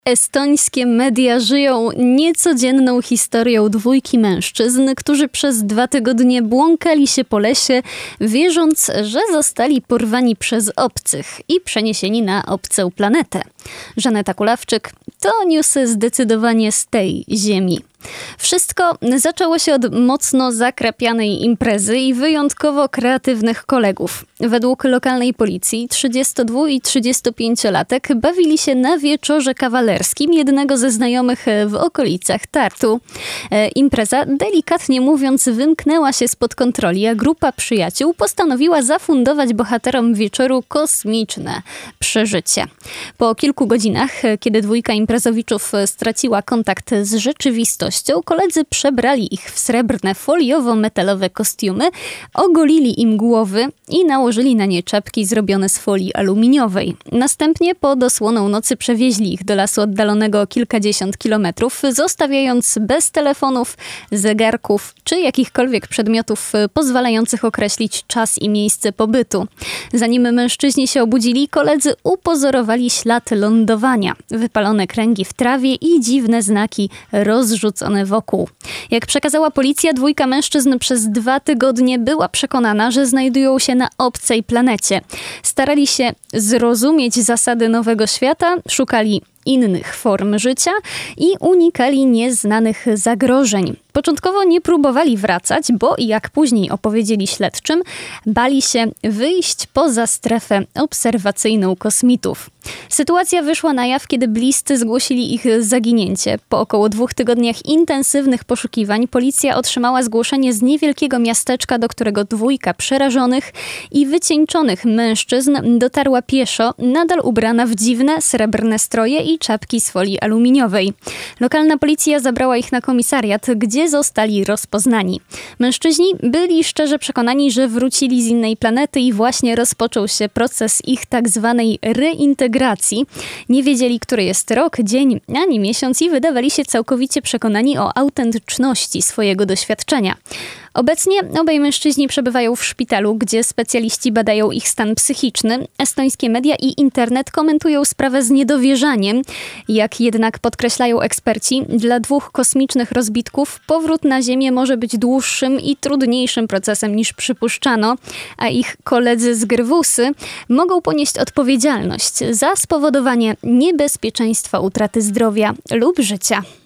Estońskie media żyją niecodzienną historią dwójki mężczyzn, którzy przez 2 tygodnie błąkali się po lesie, wierząc, że zostali porwani przez obcych i przeniesieni na obcą planetę. Żaneta Kulawczyk to newsy zdecydowanie z tej ziemi. Wszystko zaczęło się od mocno zakrapianej imprezy i wyjątkowo kreatywnych kolegów. Według lokalnej policji 32 i 35-latek bawili się na wieczorze kawalerskim jednego ze znajomych w okolicach Tartu. Impreza, delikatnie mówiąc, wymknęła się spod kontroli, a grupa przyjaciół postanowiła zafundować bohaterom wieczoru kosmiczne przeżycie. Po kilku godzinach, kiedy dwójka imprezowiczów straciła kontakt z rzeczywistością, koledzy przebrali ich w srebrne, foliowo-metalowe kostiumy, ogolili im głowy i nałożyli na nie czapki zrobione z folii aluminiowej. Następnie pod osłoną nocy przewieźli ich do lasu oddalonego o kilkadziesiąt kilometrów, zostawiając bez telefonów, zegarków czy jakichkolwiek przedmiotów pozwalających określić czas i miejsce pobytu. Zanim mężczyźni się obudzili, koledzy upozorowali ślad lądowania, wypalone kręgi w trawie i dziwne znaki rozrzucone wokół. Jak przekazała policja, dwójka mężczyzn przez 2 tygodnie była przekonana, że znajdują się na obcej planecie. Starali się zrozumieć zasady nowego świata, szukali innych form życia i unikali nieznanych zagrożeń. Początkowo nie próbowali wracać, bo jak później opowiedzieli śledczym, bali się wyjść poza strefę obserwacyjną kosmitów. Sytuacja wyszła na jaw, kiedy bliscy zgłosili ich zaginięcie. Po około 2 tygodniach intensywnych poszukiwań policja otrzymała zgłoszenie z niewielkiego miasteczka, do którego dwójka przerażonych i wycieńczonych mężczyzn dotarła pieszo, nadal ubrana w dziwne, srebrne stroje i czapki z folii aluminiowej. Lokalna policja zabrała ich na komisariat, gdzie zostali rozpoznani. Mężczyźni byli szczerze przekonani, że wrócili z innej planety i właśnie rozpoczął się proces ich tak zwanej reintegracji. Nie wiedzieli, który jest rok, dzień, ani miesiąc i wydawali się całkowicie przekonani o autentyczności swojego doświadczenia. Obecnie obaj mężczyźni przebywają w szpitalu, gdzie specjaliści badają ich stan psychiczny. Estońskie media i internet komentują sprawę z niedowierzaniem. Jak jednak podkreślają eksperci, dla 2 kosmicznych rozbitków powrót na Ziemię może być dłuższym i trudniejszym procesem niż przypuszczano, a ich koledzy z Grwusy mogą ponieść odpowiedzialność za spowodowanie niebezpieczeństwa utraty zdrowia lub życia.